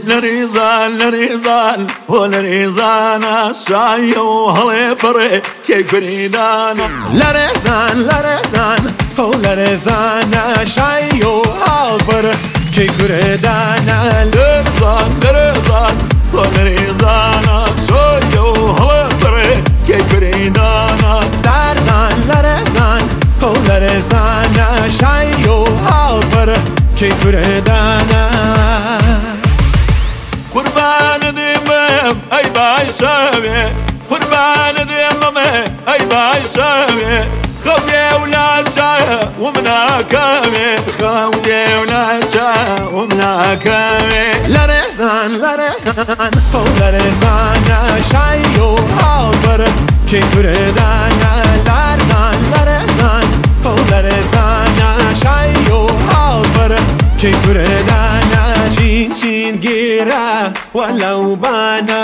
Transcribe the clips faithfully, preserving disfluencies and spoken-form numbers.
لريزان لريزان ولريزان الشاي وهلي بري كي كريدان لريزان لريزان ولريزان الشاي وهلي بري كي كريدان لريزان لريزان ولريزان الشاي وهلي بري كي كريدان لريزان لريزان ولريزان الشاي وهلي بري كي كريدان قربان ديمم اي باي شاوي قربان ديمم اي باي شاوي خوي اولاد جا ومنا كامي خوي اولاد جا ومنا كامي لريزان لريزان ولريزان الشاي وهلي بري كي كريدان لريزان لريزان ولريزان الشاي وهلي بري كي كريدان چین چین گیره ولو بانا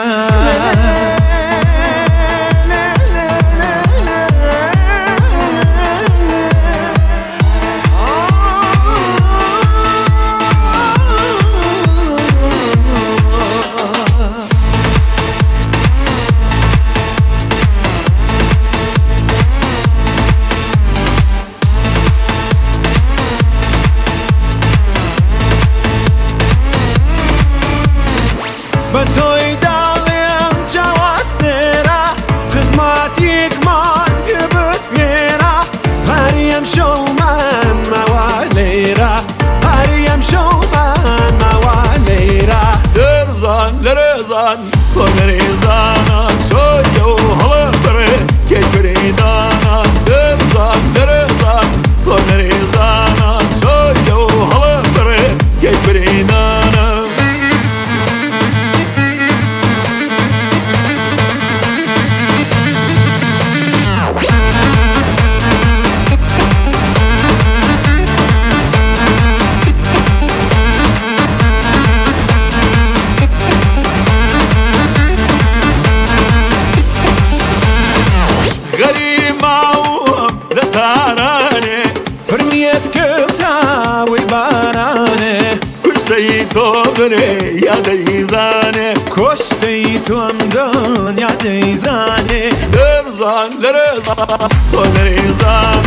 بتوی دالیم جواسترا خدماتیک من پیبس بیرا هریم شو من موالیرا هریم شو من موالیرا لرزان لرزان ولرزان شوي وهلي بري كي كريدان لرزان لرزان ولرزان شوي وهلي بري كي كريدان اسكوتا وبارانه كشتي توبري يا ديزانه كشتي تومدون يا ديزانه لرزان لرزان ولرزان